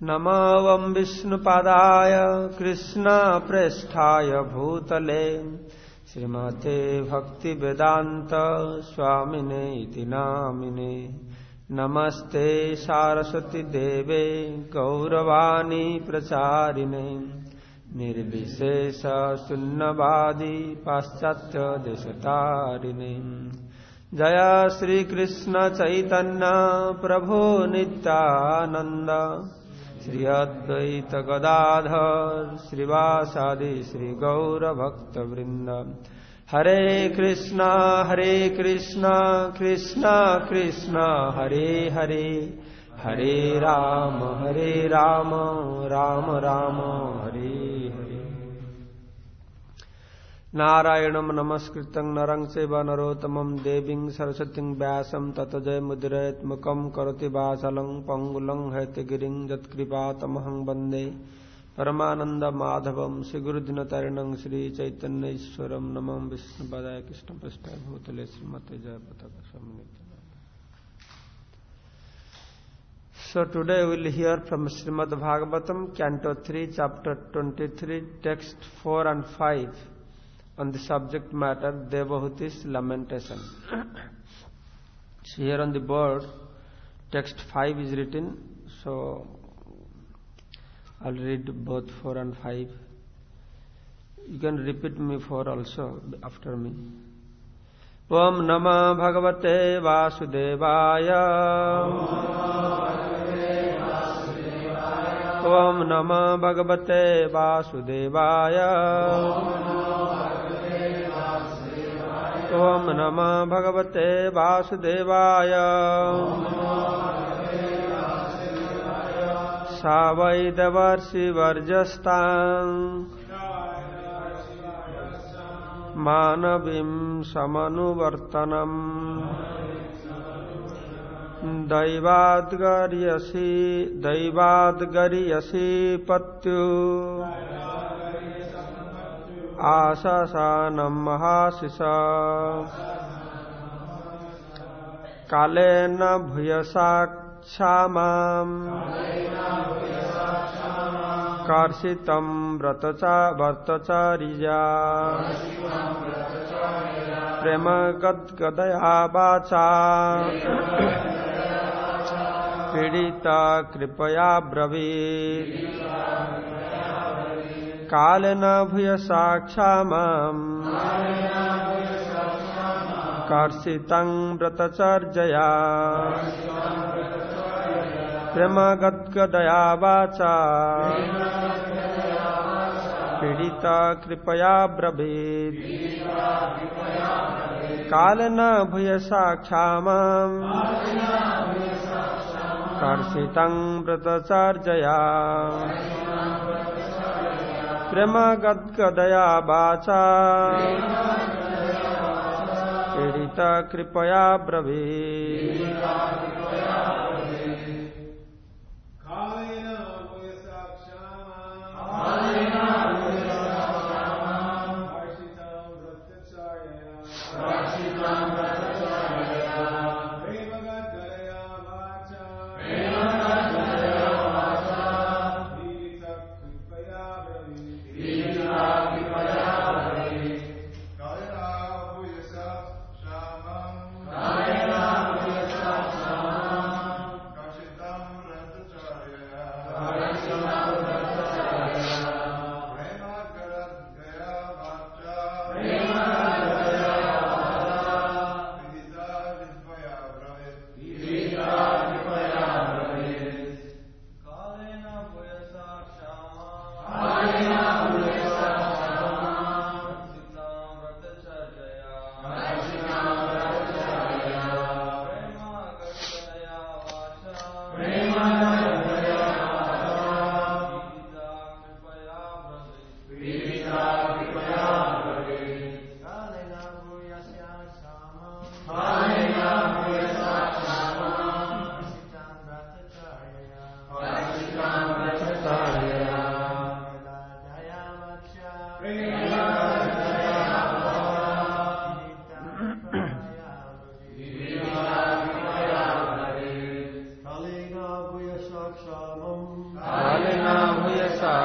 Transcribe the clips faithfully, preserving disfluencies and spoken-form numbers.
नमो वं विष्णुपादाय कृष्णप्रेष्ठाय भूतले श्रीमते भक्तिवेदांत स्वामिने इति नामिने। नमस्ते सारस्वती देवे गौरवाणी प्रचारिणे निर्विशेष शून्यवादी पाश्चात्य देशतारिणे। जय श्री कृष्ण चैतन्य प्रभु नित्यानंद श्री अद्वैत गदाधर श्रीवासादि श्री गौर भक्त वृंद। हरे कृष्णा हरे कृष्णा कृष्णा कृष्णा हरे हरे हरे राम हरे राम राम राम हरे हरे। नारायणं नमस्कृतं नरं चैव नरोत्तमं देवीं सरस्वतीं व्यासं ततो जयमुदीरयेत्। मुखं करोति वाचालं पङ्गुलं हैतगिरिं यत्कृपातमहं वन्दे परमानंद माधवम श्री गुरुदिनतारिणं श्री चैतन्यईश्वरं। नमो विष्णुपदाय कृष्णप्रेष्ठाय भूतले श्रीमते जय पताका स्वामिने। So today we will hear from Srimad Bhagavatam, Canto three, Chapter twenty-three, Text four and five, on the subject matter Devahuti's lamentation. So here on the board, Text five is written, so I'll read both four and five. You can repeat me four also after me. Om Namah Bhagavate Vasudevaya. Om Namah Bhagavate Vasudevaya. Om Namah Bhagavate Vasudevaya. सावैदवर्षि वर्जस्तां मानवीं समनुवर्तनम् दैवाद्गर्यसि दैवाद्गर्यसि पत्यु आशासानं महाशिष कालेन भूयसा क्षामां कर्षितं व्रतचा व्रतचारिया प्रेम गद्गदया वाचा पीडिता कृपया ब्रवीत् कालेन भूयसा क्षामां कर्षितं व्रतचर्यया प्रेम गद्गदया वाचा पीडिता कृपया ब्रवीत् कालेन भूयसा क्षामां कर्षितं व्रतचर्यया प्रेम गद्गदया वाचा पीडिता कृपया ब्रवीत्।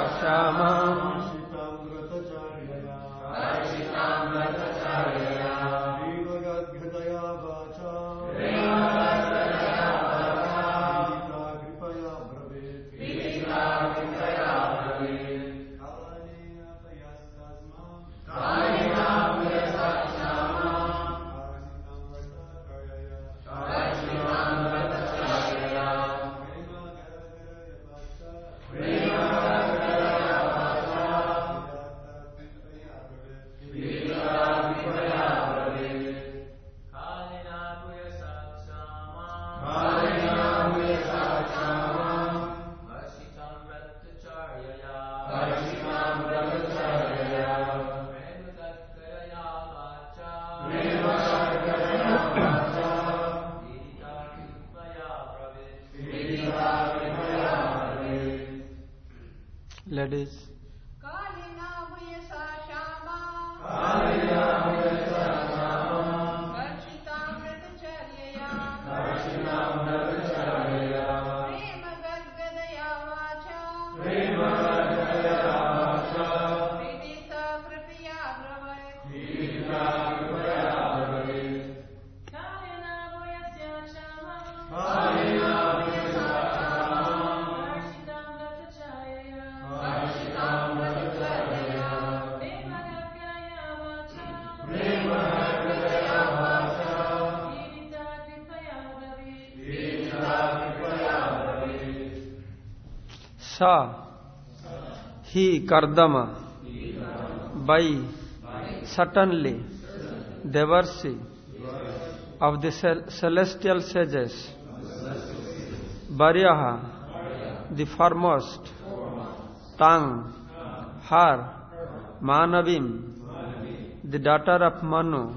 Shamam Ladies. Sa, he, Kardama, by, certainly, Devarsi, of the celestial sages, Varyaha, the foremost, Tang, her, Manavim, the daughter of Manu,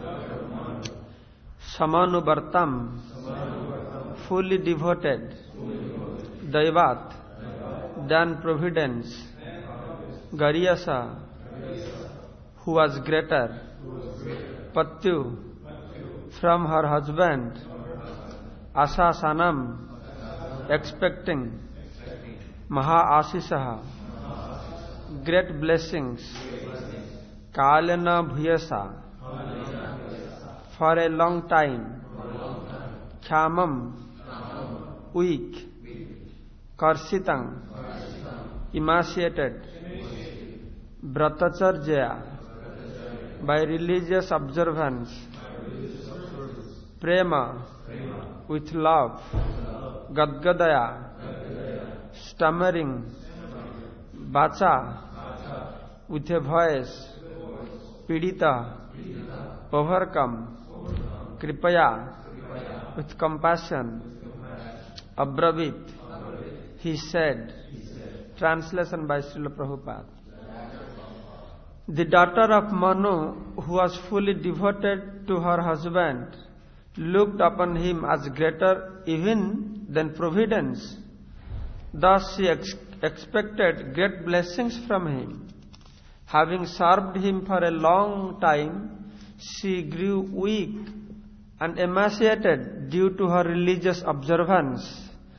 Samanubartam, fully devoted, Daivat, than providence, Garyasa, who was greater, Patyu, from her husband, Asasanam, expecting, Maha Asisaha, great blessings, Kalena Bhuyasa, for a long time, Khamam, weak, Karsitang, emaciated, Bratacharya, by religious observance, Prema, with love, Gadgadaya, stammering, Bacha, with a voice, Pidita, overcome, Kripaya, with compassion, Abravit, he said. Translation by Srila Prabhupada. The daughter of Manu, who was fully devoted to her husband, looked upon him as greater even than providence. Thus she ex- expected great blessings from him. Having served him for a long time, she grew weak and emaciated due to her religious observance.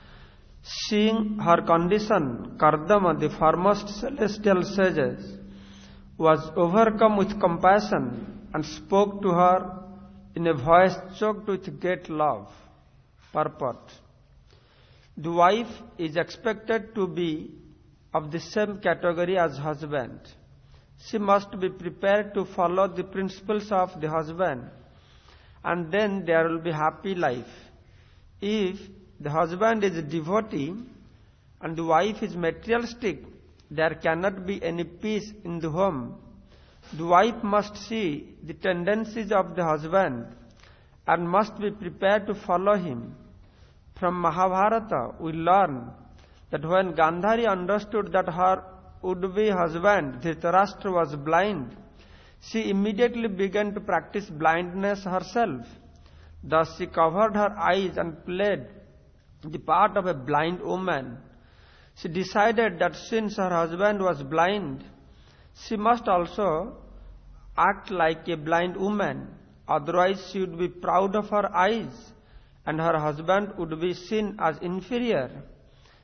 Seeing her condition, Kardama, the foremost celestial sages, was overcome with compassion and spoke to her in a voice choked with great love. Purport. The wife is expected to be of the same category as husband. She must be prepared to follow the principles of the husband, and then there will be happy life. If the husband is a devotee and the wife is materialistic, there cannot be any peace in the home. The wife must see the tendencies of the husband and must be prepared to follow him. From Mahabharata, we learn that when Gandhari understood that her would-be husband Dhritarashtra was blind, she immediately began to practice blindness herself. Thus she covered her eyes and played the part of a blind woman. She decided that since her husband was blind, she must also act like a blind woman. Otherwise she would be proud of her eyes and her husband would be seen as inferior.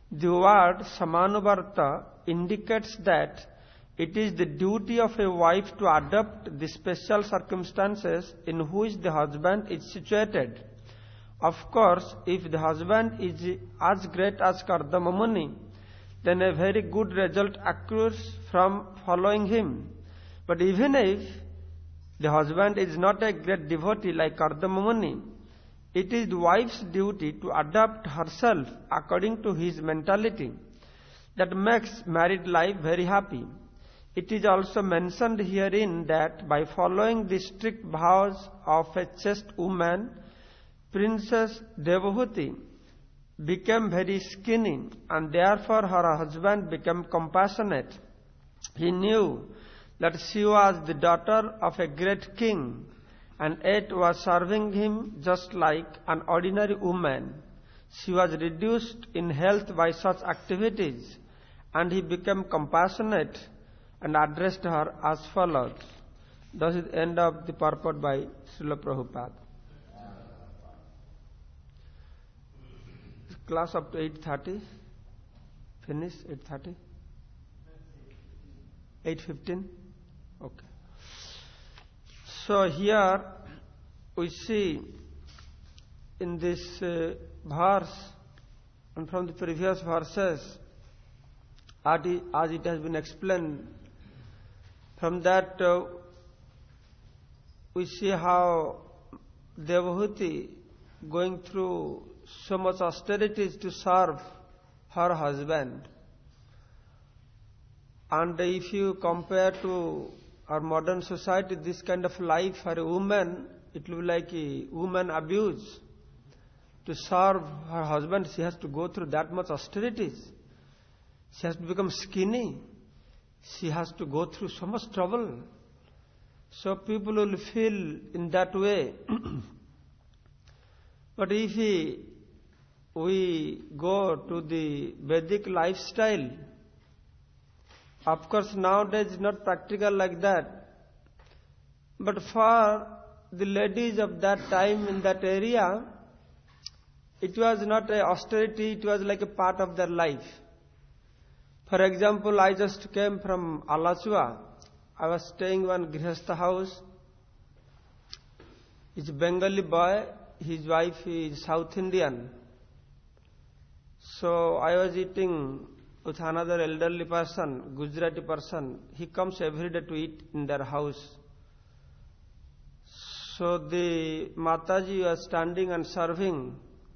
The word Samanuvarta indicates that it is the duty of a wife to adopt the special circumstances in which the husband is situated. Of course, if the husband is as great as Kardama Muni, then a very good result accrues from following him. But even if the husband is not a great devotee like Kardama Muni, it is the wife's duty to adapt herself according to his mentality. That makes married life very happy. It is also mentioned herein that by following the strict vows of a chaste woman, Princess Devahuti became very skinny, and therefore her husband became compassionate. He knew that she was the daughter of a great king, and yet was serving him just like an ordinary woman. She was reduced in health by such activities, and he became compassionate and addressed her as follows. Thus is the end of the purport by Srila Prabhupada. Class up to eight thirty. Finish eight thirty? eight fifteen? Okay. So here we see in this uh, verse and from the previous verses, as it has been explained, from that uh, we see how Devahuti going through so much austerities to serve her husband. And if you compare to our modern society, this kind of life for a woman, it will be like a woman abuse. To serve her husband, she has to go through that much austerities. She has to become skinny. She has to go through so much trouble. So people will feel in that way. But if we, we go to the Vedic lifestyle, of course nowadays it's not practical like that. But for the ladies of that time in that area, it was not a austerity, it was like a part of their life. For example, I just came from Alachua. I was staying in one Grihastha house. It's a Bengali boy, his wife is South Indian. So I was eating with another elderly person, Gujarati person. He comes every day to eat in their house. So the Mataji was standing and serving.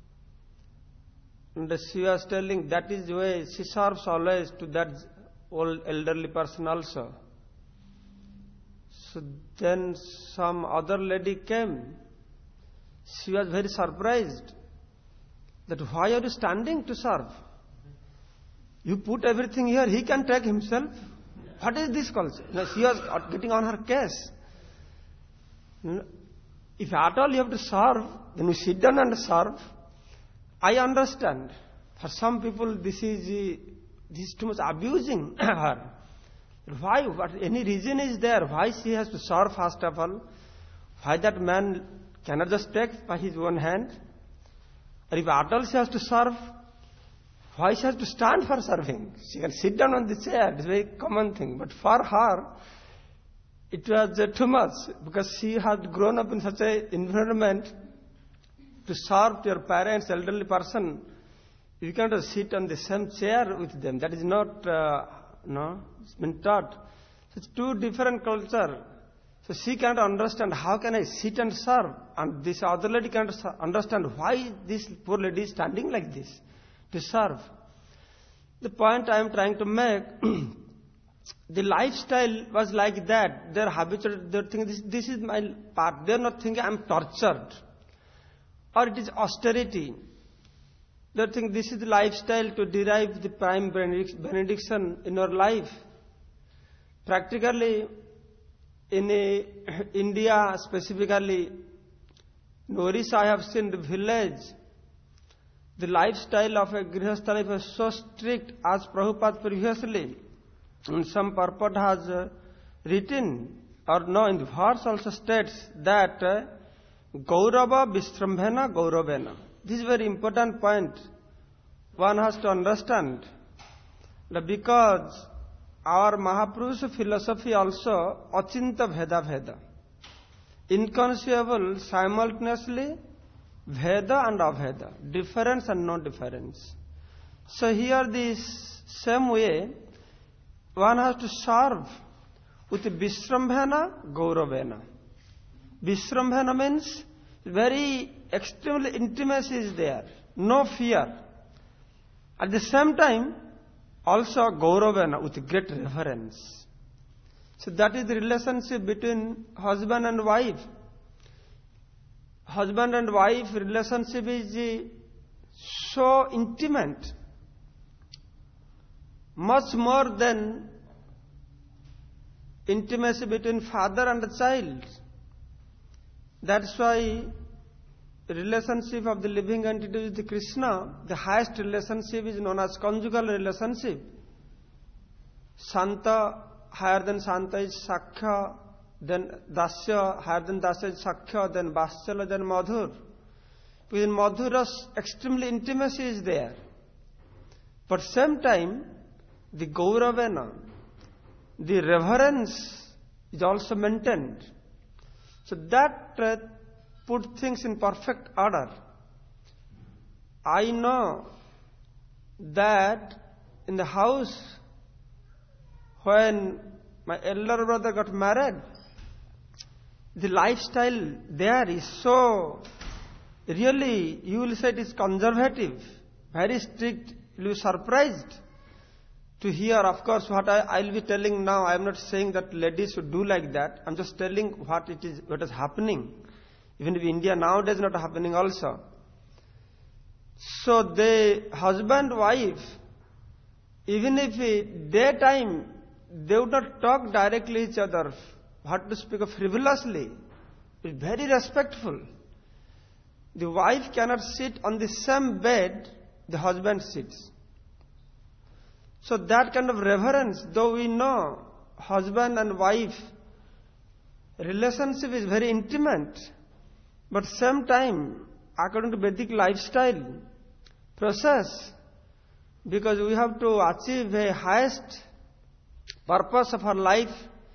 And she was telling that is the way she serves always to that old elderly person also. So then some other lady came. She was very surprised that why are you standing to serve? You put everything here, he can take himself. What is this culture? Now she was getting on her case. If at all you have to serve, then you sit down and serve. I understand. For some people, this is this is too much abusing her. Why? What, any reason is there? Why she has to serve first of all? Why that man cannot just take by his own hand? Or if at all she has to serve, why she has to stand for serving? She can sit down on the chair. It's a very common thing. But for her, it was uh, too much because she had grown up in such an environment. To serve to your parents, elderly person, you cannot sit on the same chair with them. That is not, uh, no, it's been taught. So it's two different culture. So she cannot understand how can I sit and serve, and this other lady cannot understand why this poor lady is standing like this to serve. The point I am trying to make, the lifestyle was like that. They're habituated. They're thinking this, this is my part. They're not thinking I'm tortured. Or it is austerity. They think this is the lifestyle to derive the prime benediction in our life. Practically, in a, India specifically, in Orissa I have seen the village, the lifestyle of a Grihastha life is so strict as Prabhupada previously in some purport has uh, written, or no, in the verse also states that uh, Gaurava Vishrambhena Gauravena. This is a very important point. one has to understand that because our Mahapurush philosophy also achinta bheda bheda, inconceivable simultaneously Veda and Aveda, difference and non-difference. So here this same way, one has to serve with Vishrambhana, Gauravena. Vishrambhana means very extremely intimacy is there, no fear. At the same time, also Gauravena with great reverence. So that is the relationship between husband and wife. Husband and wife relationship is so intimate, much more than intimacy between father and child. That's why the relationship of the living entity with Krishna, the highest relationship is known as conjugal relationship. Shanta, higher than Shanta is Sakhya, then Dasya, higher than Dasya is Sakhya, then Vatsala, then Madhur. Within Madhura's extremely intimacy is there. But same time, the Gauravena, the reverence is also maintained. So that uh, put things in perfect order. I know that in the house when my elder brother got married, the lifestyle there is so, really, you will say it is conservative, very strict. You will be surprised to hear, of course, what I will be telling now. I am not saying that ladies should do like that. I am just telling what it is, what is happening. Even in India nowadays not happening also. So the husband, wife, even if daytime, they would not talk directly each other, what to speak of frivolously. It's very respectful. The wife cannot sit on the same bed the husband sits. So that kind of reverence, though we know husband and wife relationship is very intimate, but same time, according to Vedic lifestyle process, because we have to achieve a highest purpose of our life,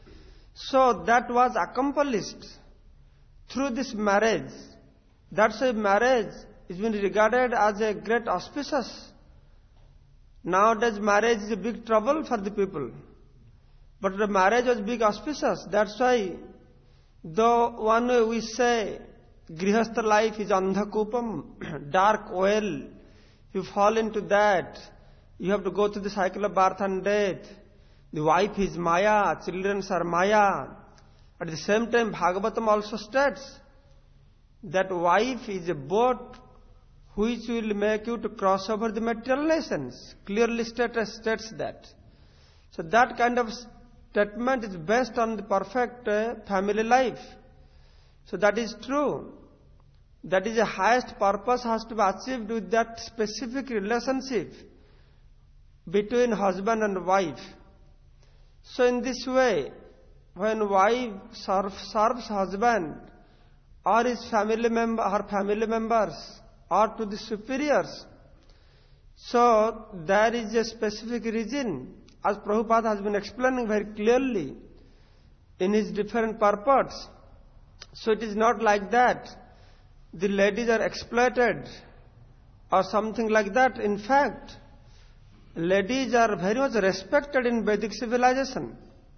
so that was accomplished through this marriage. That's why marriage is been regarded as a great auspicious. Nowadays marriage is a big trouble for the people. But the marriage was big auspicious. That's why, though one way we say, Grihastha life is andhakupam, dark well. You fall into that. You have to go through the cycle of birth and death. The wife is Maya, children are Maya. At the same time, Bhagavatam also states that wife is a boat which will make you to cross over the material nations. Clearly states, states that. So that kind of statement is based on the perfect uh, family life. So that is true. That is the highest purpose has to be achieved with that specific relationship between husband and wife. So in this way, when wife serve, serves husband or his family member, her family members, or to the superiors, so there is a specific reason, as Prabhupada has been explaining very clearly in his different purports. So it is not like that the ladies are exploited or something like that. In fact, ladies are very much respected in Vedic civilization.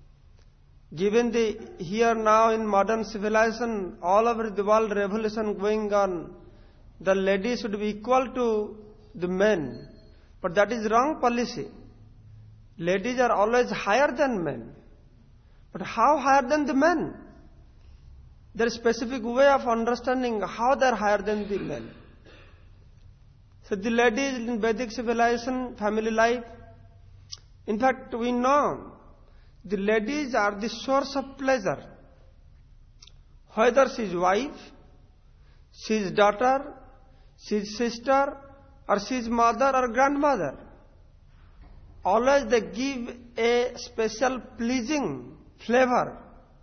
Given the here now in modern civilization, all over the world revolution going on, the ladies should be equal to the men. But that is wrong policy. Ladies are always higher than men. But how higher than the men? There is a specific way of understanding how they are higher than the men. So the ladies in Vedic civilization, family life, in fact we know the ladies are the source of pleasure. Whether she is wife, she is daughter, she is sister, or she is mother or grandmother. Always they give a special pleasing flavor.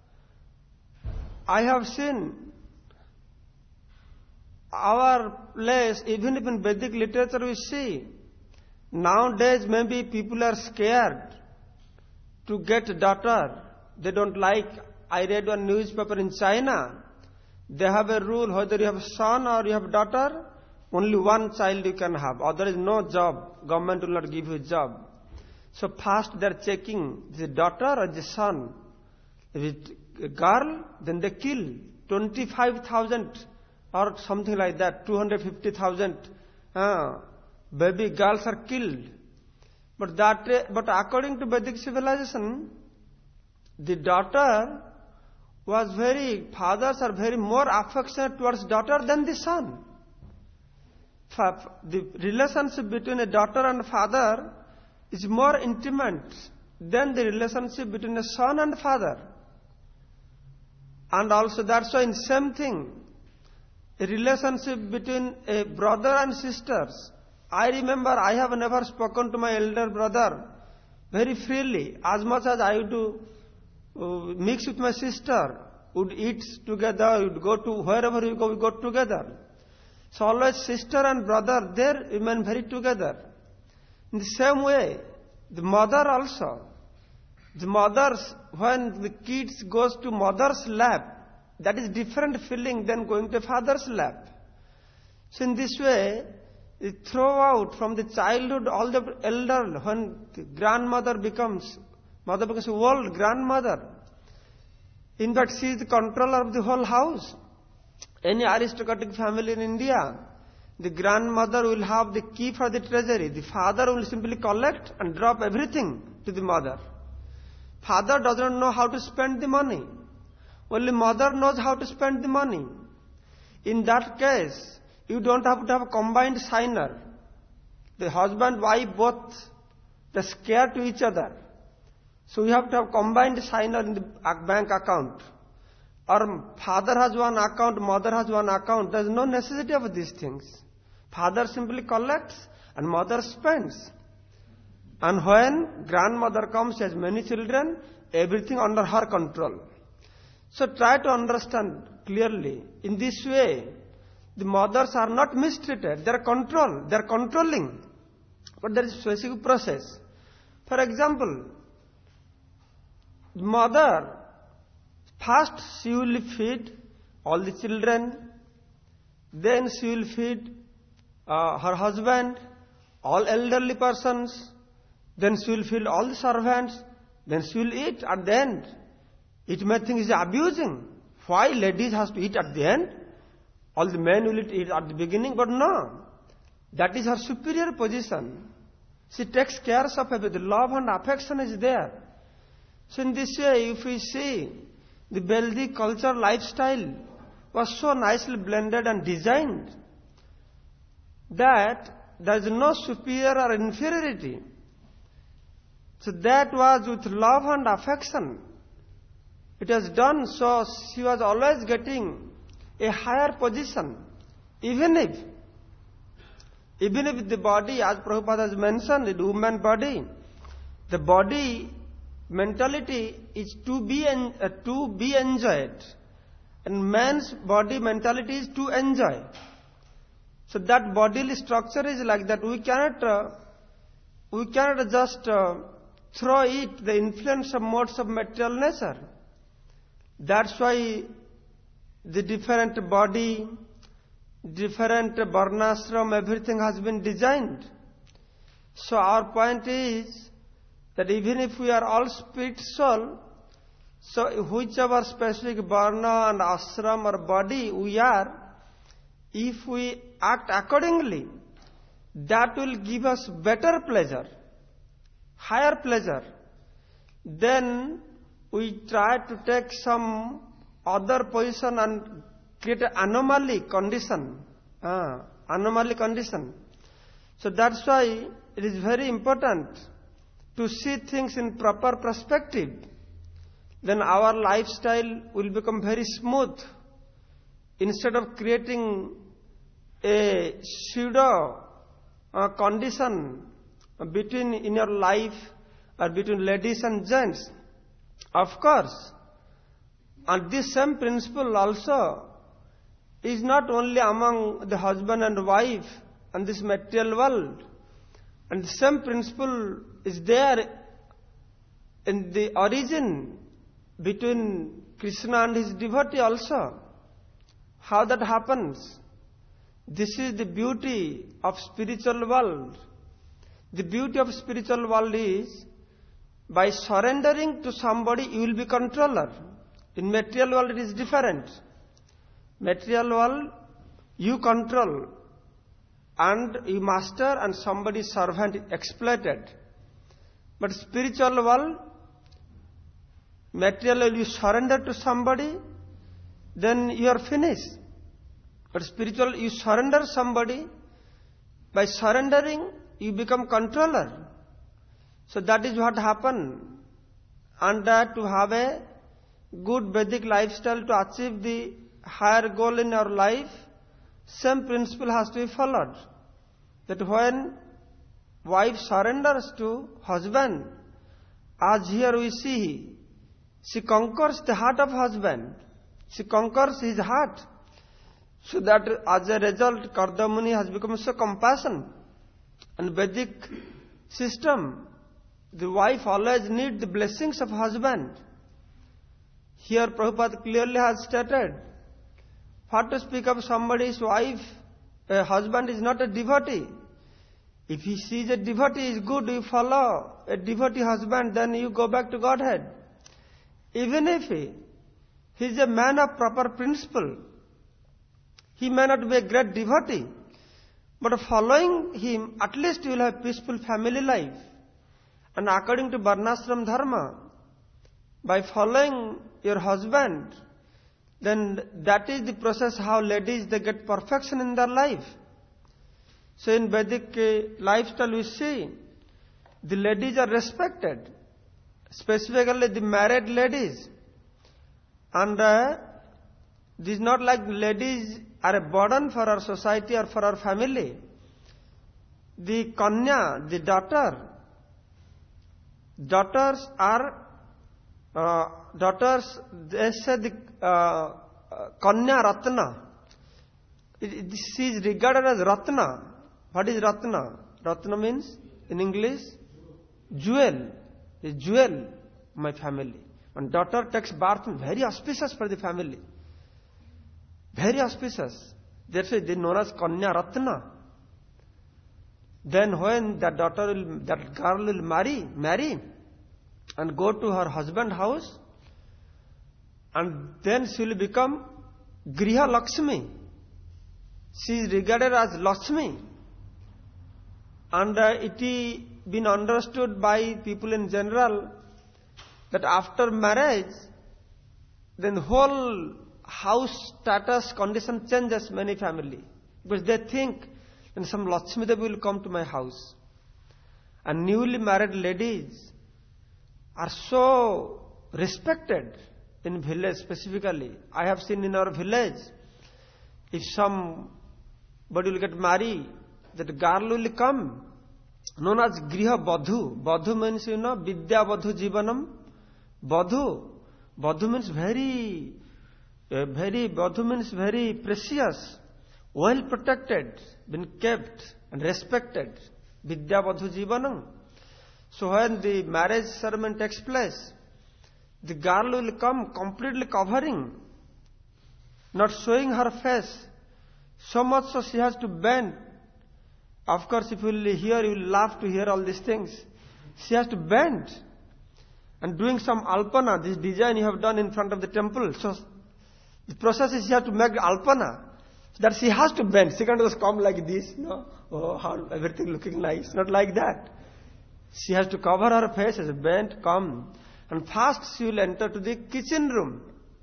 I have seen our place, even if in Vedic literature we see, Nowadays, maybe people are scared to get a daughter. They don't like. I read one newspaper in China. They have a rule, whether you have a son or you have a daughter, only one child you can have. Otherwise, no job. Government will not give you a job. So first they are checking, is it daughter or is it son? If it's a girl, then they kill. twenty-five thousand or something like that, two hundred fifty thousand uh, baby girls are killed. But that, but according to Vedic civilization, the daughter was very, fathers are very more affectionate towards daughter than the son. The relationship between a daughter and father is more intimate than the relationship between a son and father. And also that's why in same thing, a relationship between a brother and sisters. I remember I have never spoken to my elder brother very freely, as much as I used to uh, mix with my sister, would eat together, would go to wherever we go, we go together. So always sister and brother, they remain very together. In the same way, the mother also. The mothers, when the kids goes to mother's lap, that is different feeling than going to father's lap. So in this way, it throw out from the childhood all the elder, when the grandmother becomes, mother becomes a old grandmother. In fact, she is the controller of the whole house. Any aristocratic family in India, the grandmother will have the key for the treasury. The father will simply collect and drop everything to the mother. Father doesn't know how to spend the money. Only mother knows how to spend the money. In that case, you don't have to have a combined signer. The husband, wife, both, they're scared to each other. So you have to have combined signer in the bank account. Or father has one account, mother has one account. There is no necessity of these things. Father simply collects and mother spends. And when grandmother comes, she has many children, everything under her control. So try to understand clearly. In this way, the mothers are not mistreated. They are controlled. They are controlling. But there is a specific process. For example, the mother, first she will feed all the children. Then she will feed uh, her husband, all elderly persons. Then she will feed all the servants. Then she will eat at the end. It may think is abusing. Why ladies has to eat at the end? All the men will eat at the beginning, but no. That is her superior position. She takes care of everything. The love and affection is there. So in this way, if we see, the wealthy culture lifestyle was so nicely blended and designed that there is no superior or inferiority. So that was with love and affection. It was done, so she was always getting a higher position. Even if, even if the body, as Prabhupada has mentioned, the human body, the body mentality is to be, en- uh, to be enjoyed. And man's body mentality is to enjoy. So that bodily structure is like that. We cannot, uh, we cannot just uh, throw it, the influence of modes of material nature. That's why the different body, different varnashram, everything has been designed. So our point is that even if we are all spiritual, so whichever specific varna and ashram or body we are, if we act accordingly, that will give us better pleasure, higher pleasure. Then we try to take some other position and create an anomaly condition. Uh, anomaly condition. So that's why it is very important to see things in proper perspective. Then our lifestyle will become very smooth. Instead of creating a pseudo uh, condition between in your life or between ladies and gents. Of course, and this same principle also is not only among the husband and wife and this material world, And the same principle is there in the origin between Krishna and his devotee also. How that happens? This is the beauty of spiritual world. The beauty of spiritual world is, by surrendering to somebody, you will be controller. In material world, it is different. Material world, you control, and you master, and somebody servant exploited. But spiritual world, material world, you surrender to somebody, then you are finished. But spiritual, you surrender somebody, by surrendering, you become controller. So that is what happened. And uh, to have a good Vedic lifestyle, to achieve the higher goal in our life, same principle has to be followed. That when wife surrenders to husband, as here we see, she conquers the heart of husband. She conquers his heart. So that as a result, Karda Muni has become so compassionate. And Vedic system, the wife always needs the blessings of husband. Here Prabhupada clearly has stated, what to speak of somebody's wife, a husband is not a devotee. If he sees a devotee is good, you follow a devotee husband, then you go back to Godhead. Even if he, he is a man of proper principle, he may not be a great devotee, but following him, at least you will have peaceful family life. And according to Varnashram Dharma, by following your husband, then that is the process how ladies, they get perfection in their life. So in Vedic uh, lifestyle we see, the ladies are respected, specifically the married ladies. And uh, this is not like ladies are a burden for our society or for our family. The Kanya, the daughter, daughters are, uh, daughters, they say the uh, Kanya Ratna. It, it, she is regarded as Ratna. What is Ratna? Ratna means, in English, jewel. A jewel, my family. When daughter takes birth, very auspicious for the family. Very auspicious. That's why they are known as Kanya Ratna. Then when that daughter, will, that girl will marry, marry, and go to her husband's house, and then she will become Griha Lakshmi. She is regarded as Lakshmi. And uh, it is been understood by people in general that after marriage, then the whole house status condition changes many family. Because they think, then some Lakshmi Devi will come to my house. And newly married ladies are so respected in village specifically. I have seen in our village, if somebody will get married, that girl will come, known as Griha Badhu. Badhu means, you know, Vidya Badhu Jivanam. Badhu. Badhu means very, uh, very, Badhu means very precious, well protected, been kept and respected. Vidya Badhu Jivanam. So when the marriage ceremony takes place, the girl will come completely covering, not showing her face. So much so she has to bend. Of course, if you will hear, you will laugh to hear all these things. She has to bend. And doing some alpana, this design you have done in front of the temple. So the process is she has to make alpana. So that she has to bend. She can't just come like this, no? Oh, how everything looking nice. Not like that. She has to cover her face as a bend, come. And first she will enter to the kitchen room.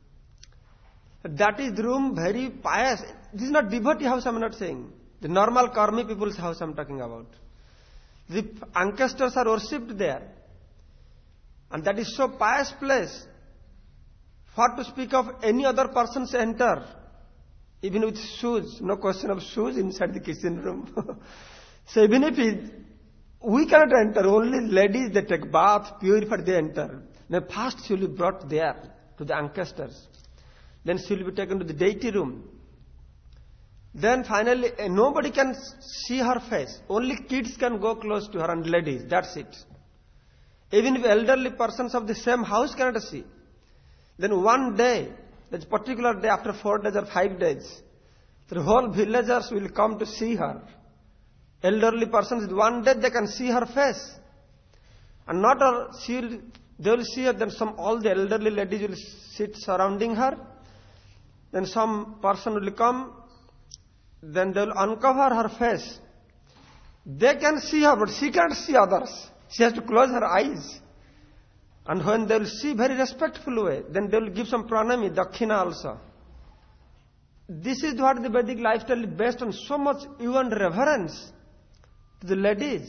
That is the room very pious. This is not devotee house, I am not saying. The normal karmi people's house I am talking about. The ancestors are worshipped there. And that is so pious place. What to speak of any other persons enter, even with shoes. No question of shoes inside the kitchen room. So even if it, we cannot enter, only ladies they take bath, purified they enter. Then first she will be brought there to the ancestors. Then she will be taken to the deity room. Then finally, uh, nobody can see her face. Only kids can go close to her and ladies. That's it. Even if elderly persons of the same house cannot see. Then one day, that particular day after four days or five days, the whole villagers will come to see her. Elderly persons, one day they can see her face. And not all, she will, they will see her, then some, all the elderly ladies will sit surrounding her. Then some person will come, then they will uncover her face. They can see her, but she can't see others. She has to close her eyes. And when they will see very respectful way, then they will give some pranami, dakshina also. This is what the Vedic lifestyle is based on, so much awe and reverence to the ladies.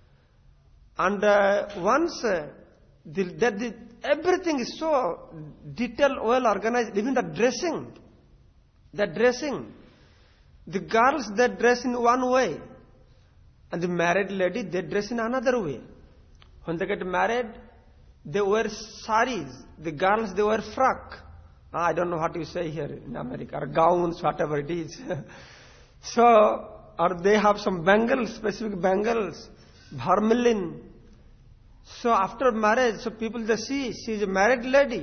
And uh, once uh, the, the, the, everything is so detailed, well organized, even the dressing, the dressing. The girls, they dress in one way. And the married lady, they dress in another way. When they get married, they wear saris. The girls, they wear frock. I don't know what you say here in America, or gowns, whatever it is. So, or they have some bangles, specific bangles, vermilion. So after marriage, so people they see, she is a married lady.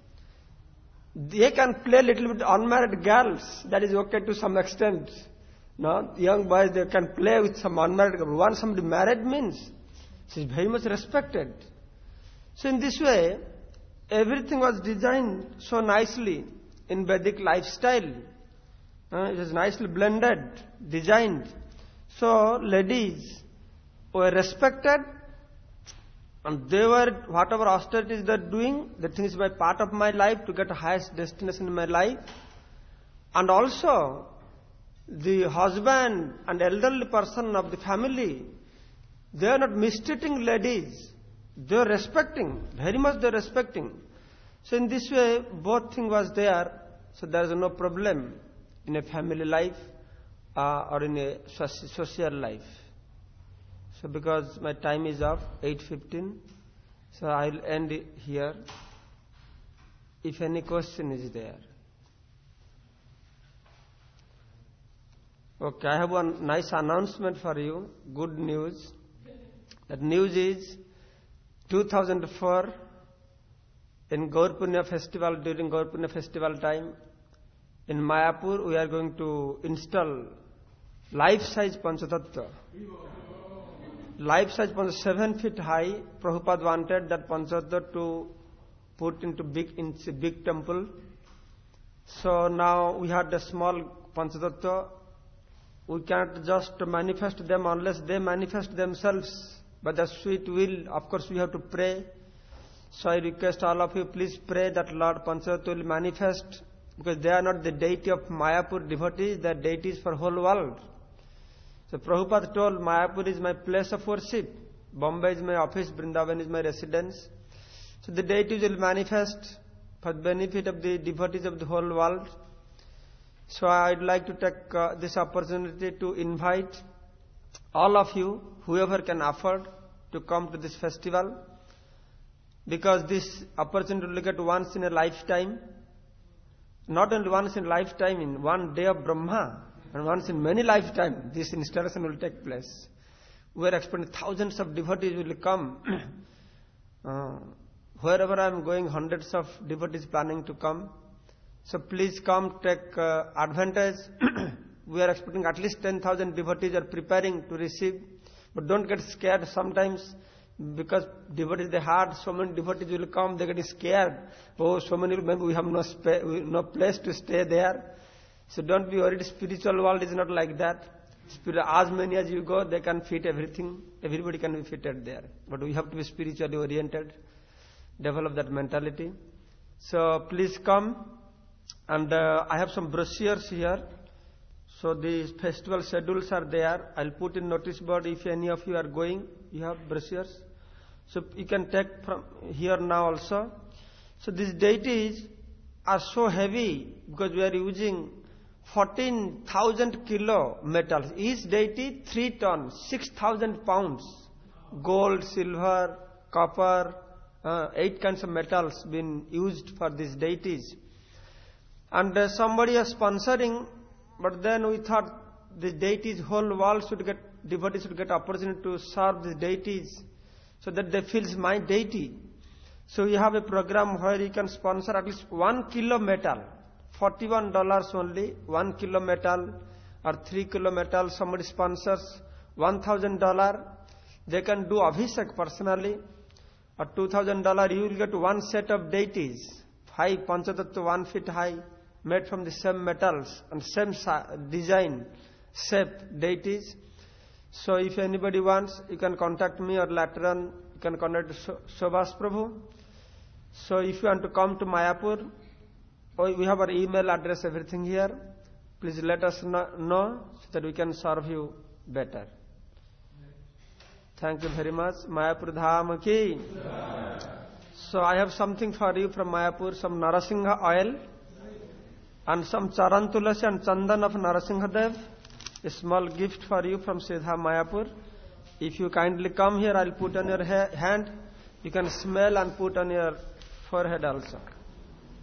They can play a little bit unmarried girls. That is okay to some extent. No, young boys, they can play with some unmarried girls. Once somebody married means, she is very much respected. So in this way, everything was designed so nicely in Vedic lifestyle. Uh, it is nicely blended, designed. So ladies were respected, and they were, whatever austerities they are doing, the thing is my part of my life to get a highest destination in my life. And also, the husband and elderly person of the family, they are not mistreating ladies. They are respecting, very much they are respecting. So in this way, both things was there, so there is no problem in a family life uh, or in a social life. So because my time is up, eight fifteen, so I will end it here. If any question is there. Okay, I have one nice announcement for you, good news. That news is two thousand four, in Gaur Punya festival, during Gaur Punya festival time, in Mayapur, we are going to install life-size Panchatattva. Life-size Panchatattva, seven feet high. Prabhupada wanted that Panchatattva to put into big, in big temple. So now we had a small Panchatattva. We can't just manifest them unless they manifest themselves. But the sweet will, of course, we have to pray. So I request all of you, please pray that Lord Panchatattva will manifest, because they are not the deity of Mayapur devotees, they are deities for whole world. So Prabhupada told, Mayapur is my place of worship, Bombay is my office, Vrindavan is my residence. So the deities will manifest for the benefit of the devotees of the whole world. So I would like to take uh, this opportunity to invite all of you, whoever can afford, to come to this festival, because this opportunity will get once in a lifetime, not only once in a lifetime, in one day of Brahma, and once in many lifetimes, this installation will take place. We are expecting thousands of devotees will come. uh, wherever I am going, hundreds of devotees planning to come. So please come, take uh, advantage. We are expecting at least ten thousand devotees are preparing to receive. But don't get scared sometimes, because devotees, they had so many devotees will come, they get scared. Oh, so many, maybe we have no, spa- no place to stay there. So don't be worried, spiritual world is not like that. Spirit, as many as you go, they can fit everything. Everybody can be fitted there. But we have to be spiritually oriented, develop that mentality. So please come. And uh, I have some brochures here. So the festival schedules are there. I'll put in notice board if any of you are going. You have brochures. So you can take from here now also. So these deities are so heavy because we are using fourteen thousand kilo metals. Each deity three tons, six thousand pounds. Gold, silver, copper, uh, eight kinds of metals been used for these deities. And uh, somebody is sponsoring but then we thought the deities, whole world should get, devotees should get opportunity to serve the deities, so that they feel my deity. So we have a program where you can sponsor at least one kilo metal, forty-one dollars only, one kilo metal or three kilo metal. Somebody sponsors one thousand dollars. They can do Abhishek personally. Or two thousand dollars, you will get one set of deities, five Panchatattva, one feet high, made from the same metals and same design, shape deities. So if anybody wants, you can contact me, or later on you can contact Shobhas Prabhu. So if you want to come to Mayapur, we have our email address, everything here. Please let us know so that we can serve you better. Thank you very much. Mayapur Dham ki. So I have something for you from Mayapur, some Narasingha oil and some Charan Tulasi and Chandan of Narasingha Dev. A small gift for you from Siddha Mayapur. If you kindly come here, I'll put on your ha- hand. You can smell and put on your forehead also.